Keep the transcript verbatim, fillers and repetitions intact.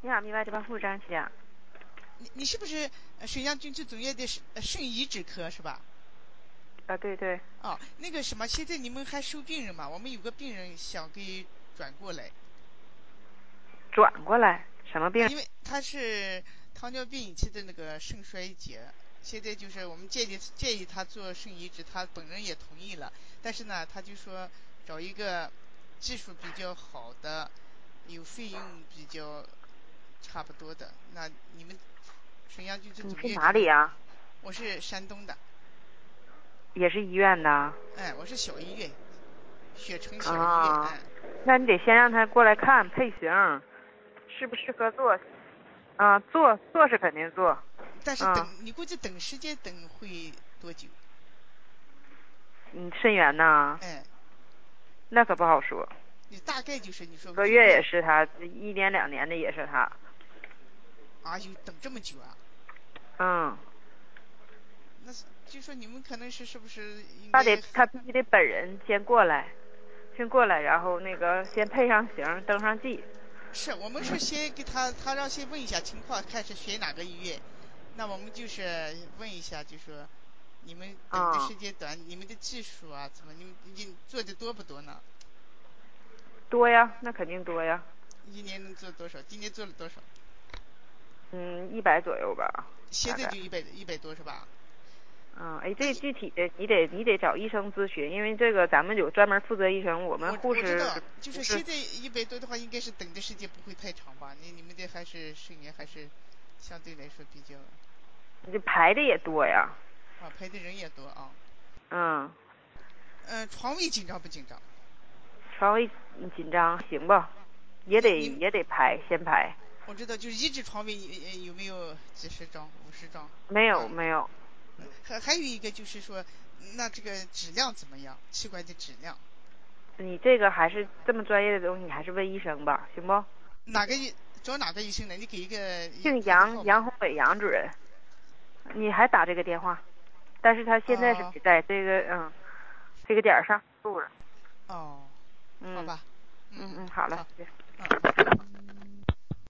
你好，明白这帮护士长请讲。 你你是不是沈阳军区总院的肾肾移植科是吧？ 啊，对对。 哦，那个什么，现在你们还收病人吗？我们有个病人想给转过来。 转过来？什么病？ 因为他是糖尿病引起的那个肾衰竭，现在就是我们建议建议他做肾移植，他本人也同意了，但是呢，他就说找一个技术比较好的，有费用比较差不多的。那你们沈阳军区你是总院可能？ 哪里呀？ 我是山东的。 也是医院的。 哎，我是小医院，雪城小医院。 啊， 哎， 那你得先让他过来看配型，适不适合做。啊，做做是肯定做。 但是等嗯。 你估计等时间等会多久？ 嗯，肾源呐？ 哎， 那可不好说。 你大概就是你说个月也最快是他，一年两年的也是他。 啊，有等这么久啊？ 嗯。 那就说你们可能是是不是应他得该？ 他必须得本人先过来，先过来，然后那个先配上型，登上记。 是我们是先给他，他让先问一下情况，看是选哪个医院。那我们就是问一下，就说你们等的啊、 时间短，你们的技术啊，怎么你们你做的多不多呢？ 多呀，那肯定多呀。 一年能做多少？今年做了多少？ 嗯，一百左右吧，大概。 现在就一百一百多是吧？ 嗯，哎， 那这具体的你得你得找医生咨询，因为这个咱们有专门负责医生，我们我护士我知道，就不是。 是现在一百多的话，应该是等的时间不会太长吧？你你们的还是肾源还是相对来说比较你这排的也多呀。 啊，排的人也多啊。 嗯。 嗯，床位紧张不紧张？ 稍微紧张，行吧，也得你你也得排，先排。 我知道，就是移植床位有有没有几十张、五十张？ 没这样。 有没有。 嗯，还还有一个就是说，那这个质量怎么样？器官的质量？ 你这个还是这么专业的东西，你还是问医生吧，行不？ 哪个医找哪个医生呢？你给一个一姓杨， 一个号码。 杨宏伟杨主任，你还打这个电话，但是他现在是哦没在这个嗯这个点儿上住了。 哦，好嗯吧。嗯嗯， 嗯嗯，好了， 好。 谢谢。 嗯。